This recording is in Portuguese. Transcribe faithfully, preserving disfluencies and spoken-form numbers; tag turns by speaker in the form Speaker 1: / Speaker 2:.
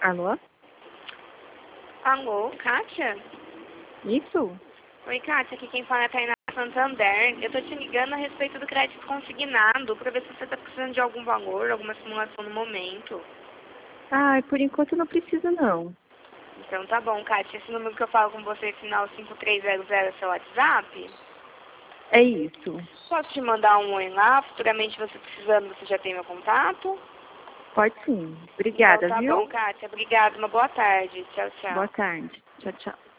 Speaker 1: Alô?
Speaker 2: Alô, Kátia?
Speaker 1: Isso?
Speaker 2: Oi, Kátia, aqui quem fala é a Tainá Santander. Eu tô te ligando a respeito do crédito consignado, pra ver se você tá precisando de algum valor, alguma simulação no momento.
Speaker 1: Ah, por enquanto não precisa não.
Speaker 2: Então tá bom, Kátia. Esse número que eu falo com você, final cinco três zero zero, é seu WhatsApp?
Speaker 1: É isso.
Speaker 2: Posso te mandar um oi lá? Futuramente você precisando, você já tem meu contato?
Speaker 1: Pode sim. Obrigada,
Speaker 2: Então tá
Speaker 1: viu?
Speaker 2: bom, Kátia. Obrigada. Uma boa tarde. Tchau, tchau.
Speaker 1: Boa tarde. Tchau, tchau.